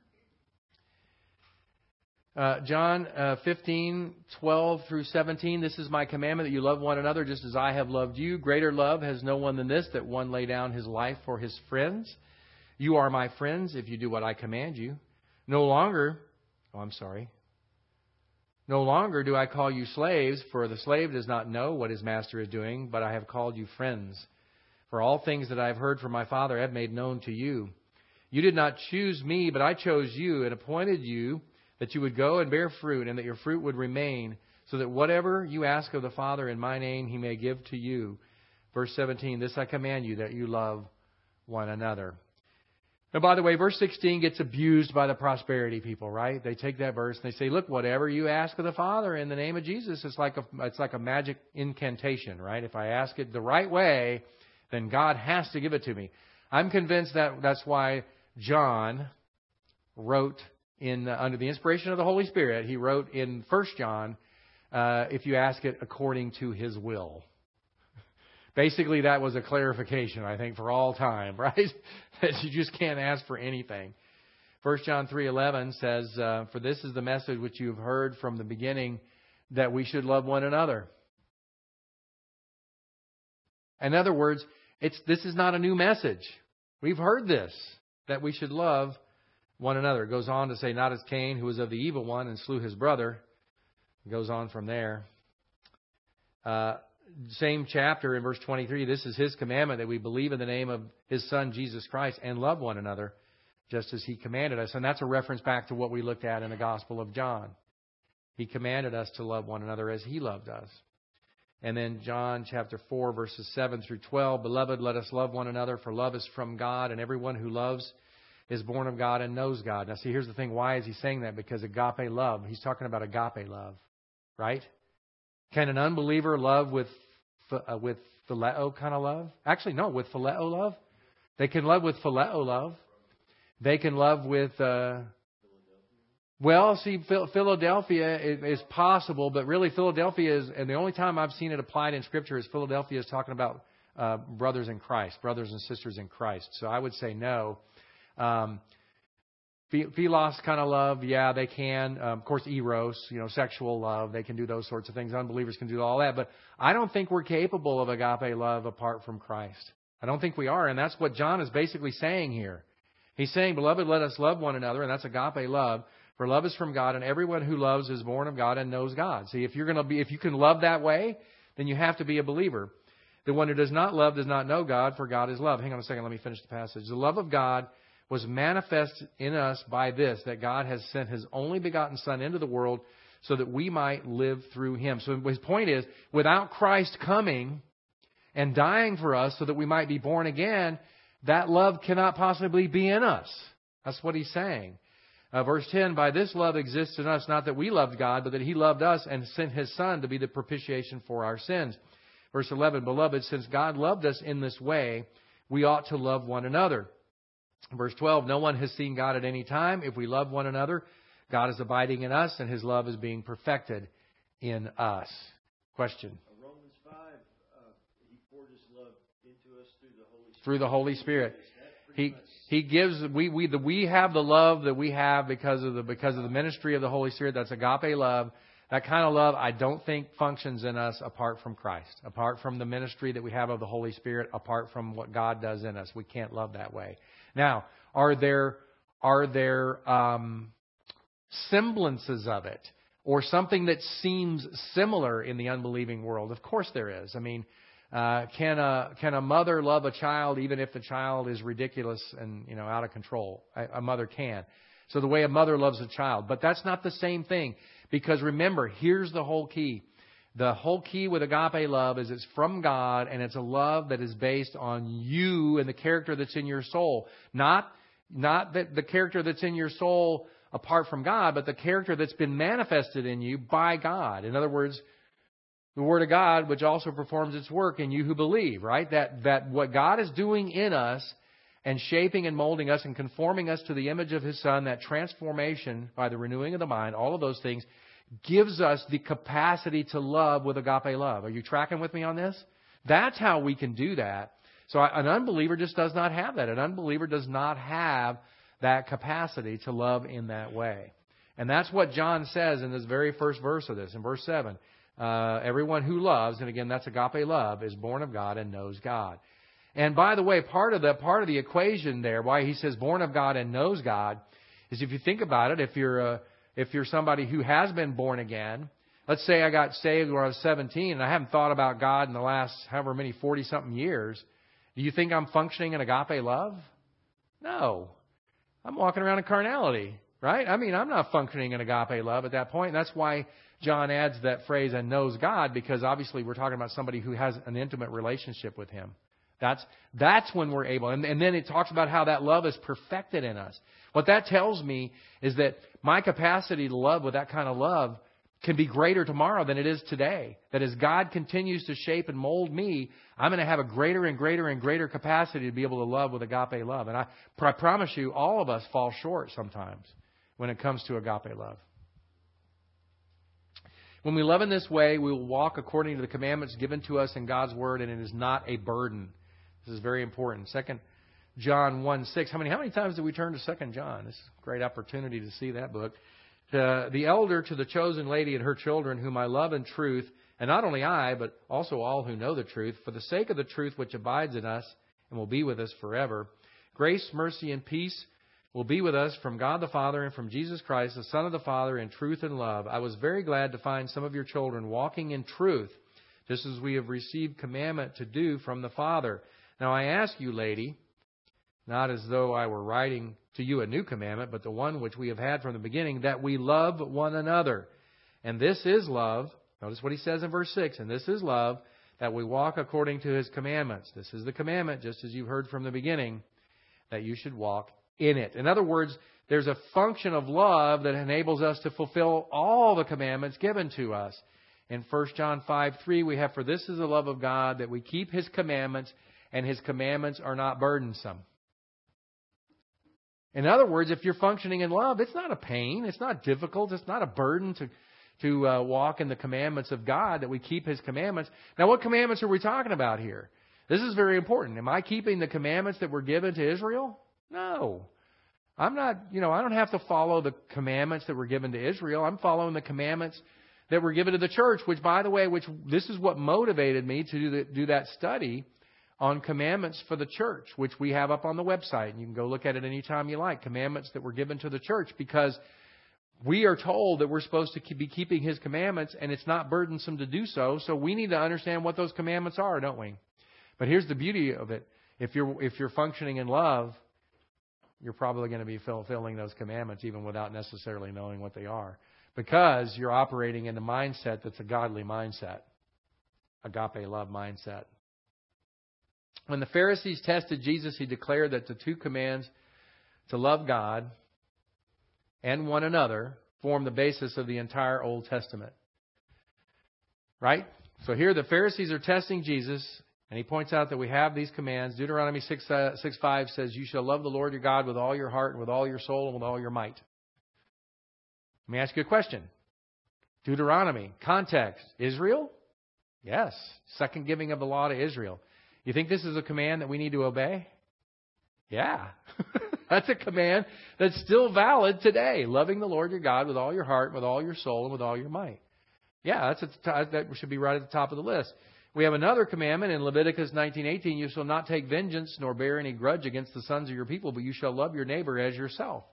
Uh, John uh, fifteen, twelve through seventeen, this is my commandment, that you love one another just as I have loved you. Greater love has no one than this, that one lay down his life for his friends. You are my friends if you do what I command you. No longer, oh, I'm sorry. No longer do I call you slaves, for the slave does not know what his master is doing, but I have called you friends. For all things that I have heard from my Father I have made known to you. You did not choose me, but I chose you and appointed you that you would go and bear fruit, and that your fruit would remain, so that whatever you ask of the Father in my name, he may give to you. Verse seventeen, this I command you, that you love one another. Now, by the way, verse sixteen gets abused by the prosperity people, right? They take that verse and they say, look, whatever you ask of the Father in the name of Jesus, it's like a, it's like a magic incantation, right? If I ask it the right way, then God has to give it to me. I'm convinced that that's why John wrote in uh, under the inspiration of the Holy Spirit, he wrote in First John, uh, if you ask it according to his will. Basically, that was a clarification, I think, for all time, right? That you just can't ask for anything. First John three eleven says, uh, for this is the message which you have heard from the beginning, that we should love one another. In other words, it's this is not a new message. We've heard this, that we should love one another. It goes on to say, not as Cain, who was of the evil one and slew his brother. It goes on from there. Uh, same chapter in verse twenty-three, this is his commandment, that we believe in the name of his Son, Jesus Christ, and love one another, just as he commanded us. And that's a reference back to what we looked at in the Gospel of John. He commanded us to love one another as he loved us. And then John chapter four, verses seven through twelve, beloved, let us love one another, for love is from God, and everyone who loves is born of God and knows God. Now see, here's the thing. Why is he saying that? Because agape love, he's talking about agape love, right? Can an unbeliever love with uh, with phileo kind of love? Actually, no, with phileo love. They can love with phileo love. They can love with... Uh, Well, see, Philadelphia is possible, but really Philadelphia is, and the only time I've seen it applied in Scripture is Philadelphia is talking about uh, brothers in Christ, brothers and sisters in Christ. So I would say no. Um, Philos kind of love, yeah, they can. Um, of course, eros, you know, sexual love, they can do those sorts of things. Unbelievers can do all that, but I don't think we're capable of agape love apart from Christ. I don't think we are, and that's what John is basically saying here. He's saying, beloved, let us love one another, and that's agape love. For love is from God, and everyone who loves is born of God and knows God. See, if you're going to be, if you can love that way, then you have to be a believer. The one who does not love does not know God, for God is love. Hang on a second, let me finish the passage. The love of God was manifest in us by this, that God has sent His only begotten Son into the world so that we might live through Him. So his point is, without Christ coming and dying for us so that we might be born again, that love cannot possibly be in us. That's what he's saying. Uh, verse ten, by this love exists in us, not that we loved God, but that He loved us and sent His Son to be the propitiation for our sins. Verse eleven, beloved, since God loved us in this way, we ought to love one another. Verse twelve, no one has seen God at any time. If we love one another, God is abiding in us, and His love is being perfected in us. Question? Romans five, uh, He poured His love into us through the Holy Spirit. Through the Holy Spirit. He He gives we we the we have the love that we have because of the because of the ministry of the Holy Spirit. That's agape love. That kind of love I don't think functions in us apart from Christ, apart from the ministry that we have of the Holy Spirit, apart from what God does in us. We can't love that way. Now, are there are there um, semblances of it, or something that seems similar in the unbelieving world? Of course there is. I mean. Uh, can a can a mother love a child even if the child is ridiculous and you know out of control? A, a mother can. So the way a mother loves a child, but that's not the same thing, because remember, here's the whole key. The whole key with agape love is it's from God, and it's a love that is based on you and the character that's in your soul. Not not that the character that's in your soul apart from God, but the character that's been manifested in you by God. In other words, the Word of God, which also performs its work in you who believe, right? That that what God is doing in us and shaping and molding us and conforming us to the image of His Son, that transformation by the renewing of the mind, all of those things, gives us the capacity to love with agape love. Are you tracking with me on this? That's how we can do that. So an unbeliever just does not have that. An unbeliever does not have that capacity to love in that way. And that's what John says in this very first verse of this, in verse seven. Uh, everyone who loves, and again, that's agape love, is born of God and knows God. And by the way, part of the part of the equation there, why he says born of God and knows God, is if you think about it, if you're uh, if you're somebody who has been born again, let's say I got saved when I was seventeen, and I haven't thought about God in the last however many forty something years. Do you think I'm functioning in agape love? No, I'm walking around in carnality, right? I mean, I'm not functioning in agape love at that point. And that's why John adds that phrase, and knows God, because obviously we're talking about somebody who has an intimate relationship with Him. That's that's when we're able. And, and then it talks about how that love is perfected in us. What that tells me is that my capacity to love with that kind of love can be greater tomorrow than it is today. That as God continues to shape and mold me, I'm going to have a greater and greater and greater capacity to be able to love with agape love. And I, I promise you, all of us fall short sometimes when it comes to agape love. When we love in this way, we will walk according to the commandments given to us in God's Word, and it is not a burden. This is very important. Second John one six. How many, how many times did we turn to Second John? This is a great opportunity to see that book. To the elder to the chosen lady and her children, whom I love in truth, and not only I, but also all who know the truth, for the sake of the truth which abides in us and will be with us forever. Grace, mercy, and peace will be with us from God the Father and from Jesus Christ, the Son of the Father, in truth and love. I was very glad to find some of your children walking in truth, just as we have received commandment to do from the Father. Now I ask you, lady, not as though I were writing to you a new commandment, but the one which we have had from the beginning, that we love one another. And this is love. Notice what he says in verse six. And this is love, that we walk according to his commandments. This is the commandment, just as you've heard from the beginning, that you should walk in it. In other words, there's a function of love that enables us to fulfill all the commandments given to us. In First John five three, we have, for this is the love of God, that we keep his commandments, and his commandments are not burdensome. In other words, if you're functioning in love, it's not a pain. It's not difficult. It's not a burden to, to uh, walk in the commandments of God, that we keep his commandments. Now, what commandments are we talking about here? This is very important. Am I keeping the commandments that were given to Israel? No. I'm not, you know, I don't have to follow the commandments that were given to Israel. I'm following the commandments that were given to the church, which, by the way, which this is what motivated me to do, the, do that study on commandments for the church, which we have up on the website. And you can go look at it anytime you like. Commandments that were given to the church, because we are told that we're supposed to be keeping his commandments, and it's not burdensome to do so. So we need to understand what those commandments are, don't we? But here's the beauty of it. If you're, if you're functioning in love, you're probably going to be fulfilling those commandments even without necessarily knowing what they are, because you're operating in a mindset that's a godly mindset, agape love mindset. When the Pharisees tested Jesus, he declared that the two commands to love God and one another form the basis of the entire Old Testament. Right? So here the Pharisees are testing Jesus, and he points out that we have these commands. Deuteronomy six, uh, six five says, you shall love the Lord your God with all your heart and with all your soul and with all your might. Let me ask you a question. Deuteronomy, context, Israel? Yes. Second giving of the law to Israel. You think this is a command that we need to obey? Yeah. That's a command that's still valid today. Loving the Lord your God with all your heart, with all your soul, and with all your might. Yeah, that's at the top, that should be right at the top of the list. We have another commandment in Leviticus nineteen eighteen. You shall not take vengeance nor bear any grudge against the sons of your people, but you shall love your neighbor as yourself.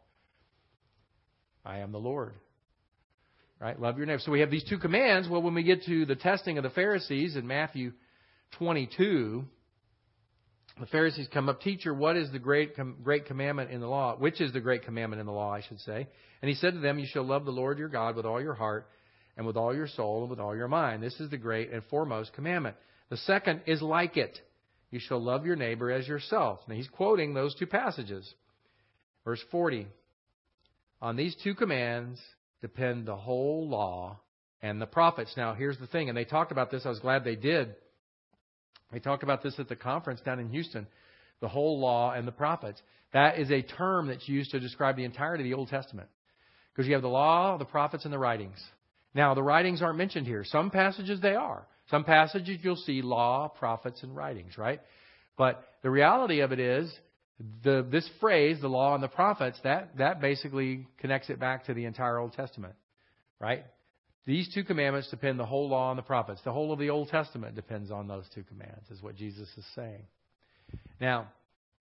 I am the Lord. Right? Love your neighbor. So we have these two commands. Well, when we get to the testing of the Pharisees in Matthew twenty-two, the Pharisees come up, teacher, what is the great com- great commandment in the law? Which is the great commandment in the law, I should say. And he said to them, you shall love the Lord your God with all your heart and with all your soul and with all your mind. This is the great and foremost commandment. The second is like it. You shall love your neighbor as yourself. Now he's quoting those two passages. Verse forty. On these two commands depend the whole law and the prophets. Now here's the thing, and they talked about this. I was glad they did. They talked about this at the conference down in Houston. The whole law and the prophets. That is a term that's used to describe the entirety of the Old Testament. Because you have the law, the prophets, and the writings. Now, the writings aren't mentioned here. Some passages they are. Some passages you'll see law, prophets, and writings, right? But the reality of it is, the this phrase, the law and the prophets, that, that basically connects it back to the entire Old Testament, right? These two commandments depend the whole law and the prophets. The whole of the Old Testament depends on those two commands, is what Jesus is saying. Now,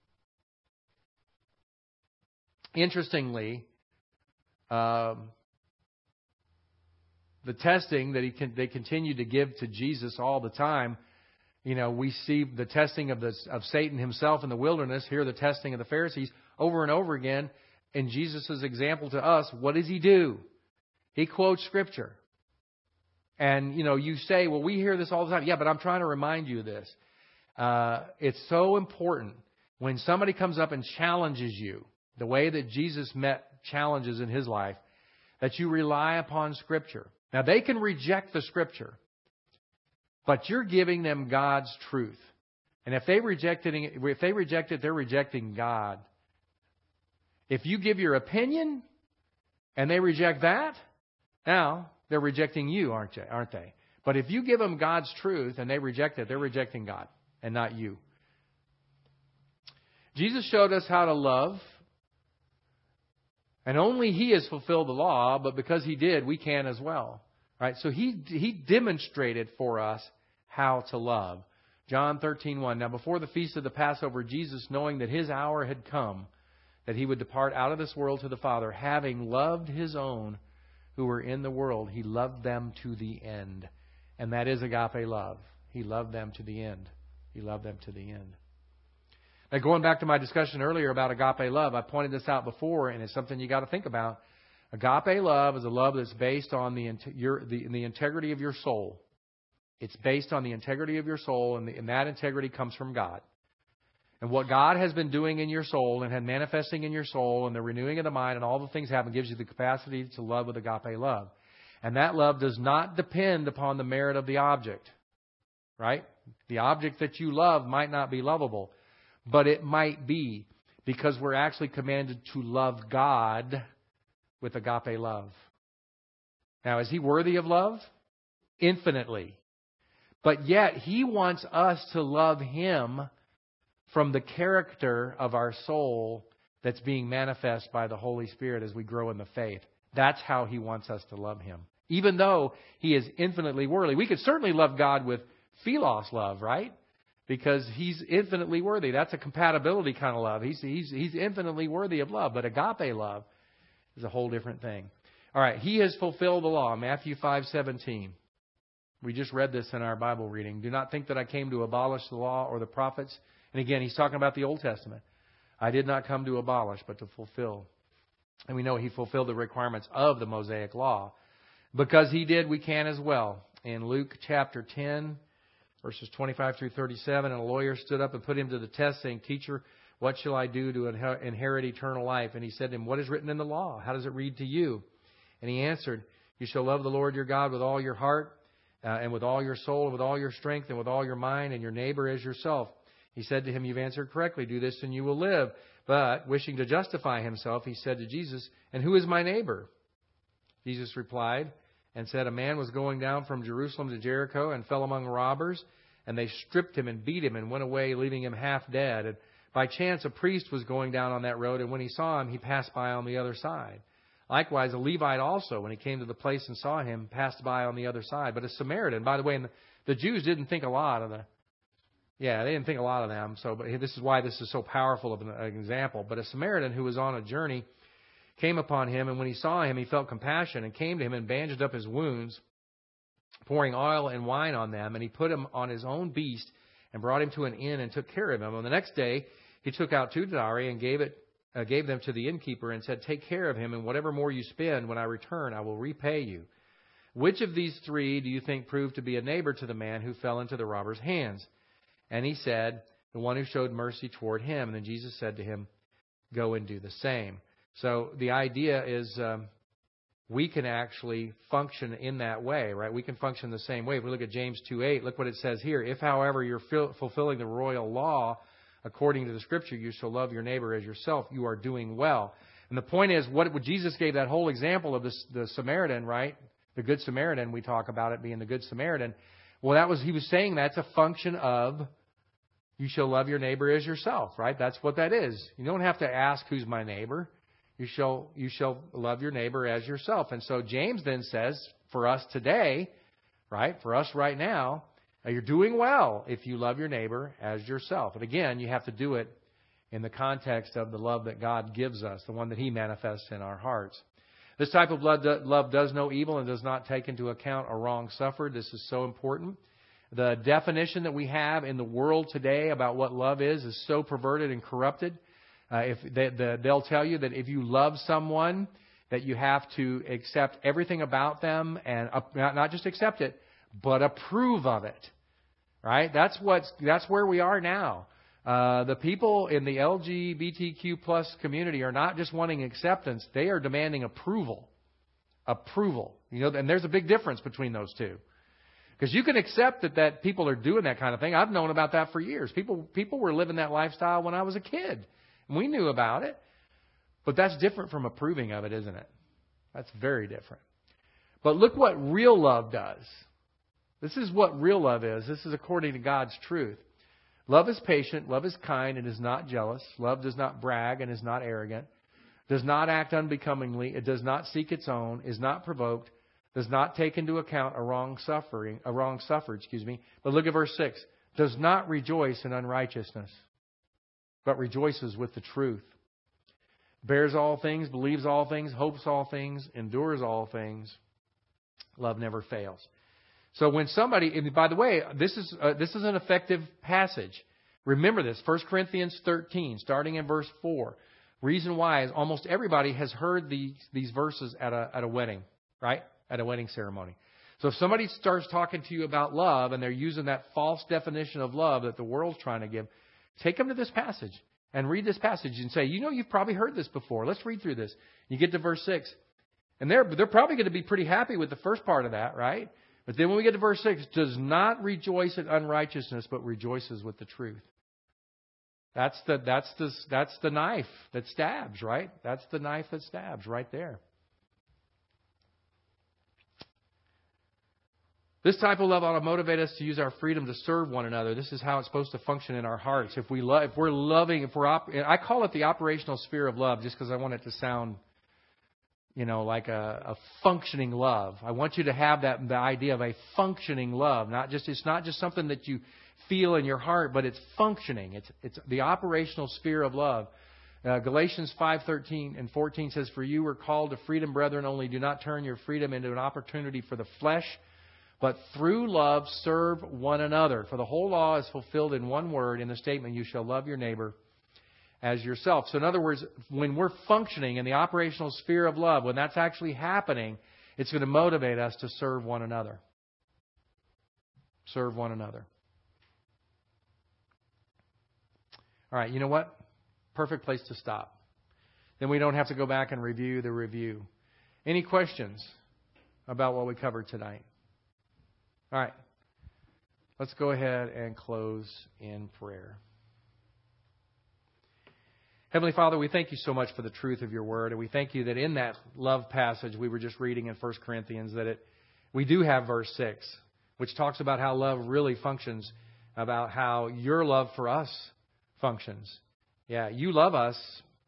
interestingly, um, the testing that he can, they continue to give to Jesus all the time, you know, we see the testing of, the, of Satan himself in the wilderness, here the testing of the Pharisees over and over again. In Jesus' example to us, what does he do? He quotes Scripture. And, you know, you say, well, we hear this all the time. Yeah, but I'm trying to remind you of this. Uh, it's so important when somebody comes up and challenges you, the way that Jesus met challenges in his life, that you rely upon Scripture. Now, they can reject the Scripture, but you're giving them God's truth. And if they reject it, if they reject it, they're rejecting God. If you give your opinion and they reject that, now they're rejecting you, aren't they? Aren't they? But if you give them God's truth and they reject it, they're rejecting God and not you. Jesus showed us how to love. And only He has fulfilled the law, but because He did, we can as well. Right? So He He demonstrated for us how to love. John thirteen one. Now before the feast of the Passover, Jesus, knowing that His hour had come, that He would depart out of this world to the Father, having loved His own who were in the world, He loved them to the end. And that is agape love. He loved them to the end. He loved them to the end. Now, going back to my discussion earlier about agape love, I pointed this out before, and it's something you got to think about. Agape love is a love that's based on the, your, the, the integrity of your soul. It's based on the integrity of your soul, and, the, and that integrity comes from God. And what God has been doing in your soul and had manifesting in your soul and the renewing of the mind and all the things happen gives you the capacity to love with agape love. And that love does not depend upon the merit of the object. Right? The object that you love might not be lovable. But it might be, because we're actually commanded to love God with agape love. Now, is He worthy of love? Infinitely. But yet, He wants us to love Him from the character of our soul that's being manifest by the Holy Spirit as we grow in the faith. That's how He wants us to love Him. Even though He is infinitely worthy. We could certainly love God with philos love, right? Because He's infinitely worthy. That's a compatibility kind of love. He's, he's, he's infinitely worthy of love. But agape love is a whole different thing. All right. He has fulfilled the law. Matthew five seventeen. We just read this in our Bible reading. Do not think that I came to abolish the law or the prophets. And again, He's talking about the Old Testament. I did not come to abolish, but to fulfill. And we know He fulfilled the requirements of the Mosaic law. Because He did, we can as well. In Luke chapter ten, verses twenty-five through thirty-seven, and a lawyer stood up and put Him to the test, saying, Teacher, what shall I do to inherit eternal life? And He said to him, What is written in the law? How does it read to you? And He answered, You shall love the Lord your God with all your heart, uh, and with all your soul, and with all your strength, and with all your mind, and your neighbor as yourself. He said to him, You've answered correctly. Do this and you will live. But, wishing to justify Himself, He said to Jesus, And who is my neighbor? Jesus replied and said, A man was going down from Jerusalem to Jericho and fell among robbers, and they stripped him and beat him and went away, leaving him half dead. And by chance, a priest was going down on that road, and when he saw him, he passed by on the other side. Likewise, a Levite also, when he came to the place and saw him, passed by on the other side. But a Samaritan, by the way, and the, the Jews didn't think a lot of the, yeah, they didn't think a lot of them. So, but this is why this is so powerful of an, an example. But a Samaritan who was on a journey came upon him, and when he saw him, he felt compassion and came to him and bandaged up his wounds, pouring oil and wine on them. And he put him on his own beast and brought him to an inn and took care of him. On the next day, he took out two denarii and gave it, uh, gave them to the innkeeper and said, Take care of him, and whatever more you spend, when I return, I will repay you. Which of these three do you think proved to be a neighbor to the man who fell into the robber's hands? And he said, The one who showed mercy toward him. And then Jesus said to him, Go and do the same. So the idea is um, we can actually function in that way, right? We can function the same way. If we look at James two eight, look what it says here. If, however, you're fil- fulfilling the royal law according to the Scripture, you shall love your neighbor as yourself, you are doing well. And the point is, what Jesus gave that whole example of this, the Samaritan, right? The Good Samaritan, we talk about it being the Good Samaritan. Well, that was he was saying that's a function of you shall love your neighbor as yourself, right? That's what that is. You don't have to ask who's my neighbor. You shall you shall love your neighbor as yourself. And so James then says, for us today, right, for us right now, you're doing well if you love your neighbor as yourself. And again, you have to do it in the context of the love that God gives us, the one that He manifests in our hearts. This type of love does no evil and does not take into account a wrong suffered. This is so important. The definition that we have in the world today about what love is is so perverted and corrupted. Uh, if they, the, they'll tell you that if you love someone, that you have to accept everything about them and uh, not, not just accept it, but approve of it. Right? That's what's that's where we are now. Uh, the people in the L G B T Q plus community are not just wanting acceptance; they are demanding approval approval. You know, and there's a big difference between those two. Because you can accept that, that people are doing that kind of thing. I've known about that for years. People people were living that lifestyle when I was a kid. And we knew about it. But that's different from approving of it, isn't it? That's very different. But look what real love does. This is what real love is. This is according to God's truth. Love is patient. Love is kind and is not jealous. Love does not brag and is not arrogant. Does not act unbecomingly. It does not seek its own. Is not provoked. Does not take into account a wrong suffering, a wrong suffered, excuse me. But look at verse six. Does not rejoice in unrighteousness, but rejoices with the truth. Bears all things, believes all things, hopes all things, endures all things. Love never fails. So when somebody, and by the way, this is uh, this is an effective passage. Remember this, First Corinthians thirteen, starting in verse four. Reason why is almost everybody has heard these these verses at a at a wedding, right? At a wedding ceremony. So if somebody starts talking to you about love and they're using that false definition of love that the world's trying to give, take them to this passage and read this passage and say, you know, you've probably heard this before. Let's read through this. You get to verse six. And they're, they're probably going to be pretty happy with the first part of that, right? But then when we get to verse six, does not rejoice in unrighteousness, but rejoices with the truth. That's the, that's the, that's the knife that stabs, right? That's the knife that stabs right there. This type of love ought to motivate us to use our freedom to serve one another. This is how it's supposed to function in our hearts. If we love, if we're loving, if we're op- I call it the operational sphere of love, just because I want it to sound, you know, like a, a functioning love. I want you to have that the idea of a functioning love. Not just it's not just something that you feel in your heart, but it's functioning. It's it's the operational sphere of love. Uh, Galatians five thirteen and fourteen says, "For you were called to freedom, brethren. Only do not turn your freedom into an opportunity for the flesh, but through love serve one another. For the whole law is fulfilled in one word, in the statement, you shall love your neighbor as yourself." So in other words, when we're functioning in the operational sphere of love, when that's actually happening, it's going to motivate us to serve one another. Serve one another. All right, you know what? Perfect place to stop. Then we don't have to go back and review the review. Any questions about what we covered tonight? All right. Let's go ahead and close in prayer. Heavenly Father, we thank you so much for the truth of your word. And we thank you that in that love passage we were just reading in First Corinthians, that it we do have verse six, which talks about how love really functions, about how your love for us functions. Yeah, you love us,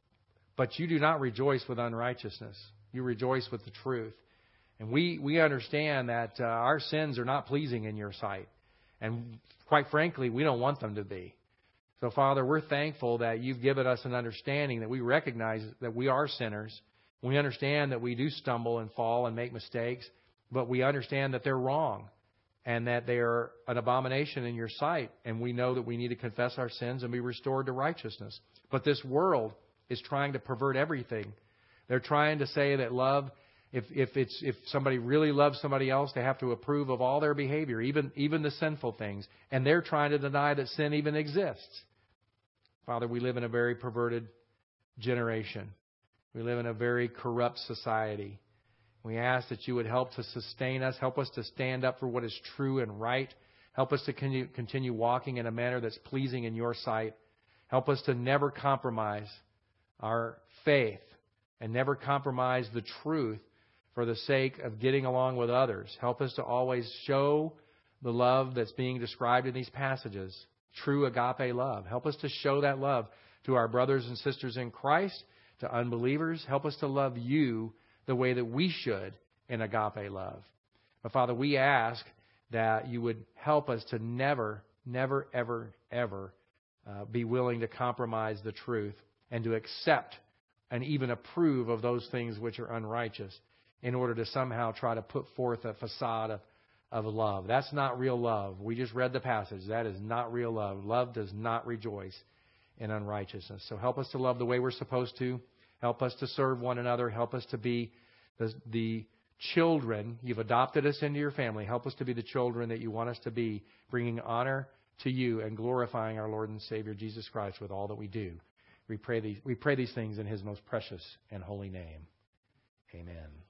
but you do not rejoice with unrighteousness. You rejoice with the truth. And we, we understand that uh, our sins are not pleasing in your sight. And quite frankly, we don't want them to be. So, Father, we're thankful that you've given us an understanding that we recognize that we are sinners. We understand that we do stumble and fall and make mistakes, but we understand that they're wrong and that they are an abomination in your sight. And we know that we need to confess our sins and be restored to righteousness. But this world is trying to pervert everything. They're trying to say that love, if if it's if somebody really loves somebody else, they have to approve of all their behavior, even even the sinful things. And they're trying to deny that sin even exists. Father, we live in a very perverted generation. We live in a very corrupt society. We ask that you would help to sustain us, help us to stand up for what is true and right. Help us to continue, continue walking in a manner that's pleasing in your sight. Help us to never compromise our faith and never compromise the truth for the sake of getting along with others. Help us to always show the love that's being described in these passages, true agape love. Help us to show that love to our brothers and sisters in Christ, to unbelievers. Help us to love you the way that we should in agape love. But Father, we ask that you would help us to never, never, ever, ever uh, be willing to compromise the truth and to accept and even approve of those things which are unrighteous in order to somehow try to put forth a facade of, of love. That's not real love. We just read the passage. That is not real love. Love does not rejoice in unrighteousness. So help us to love the way we're supposed to. Help us to serve one another. Help us to be the, the children. You've adopted us into your family. Help us to be the children that you want us to be, bringing honor to you and glorifying our Lord and Savior Jesus Christ with all that we do. We pray these, we pray these things in His most precious and holy name. Amen.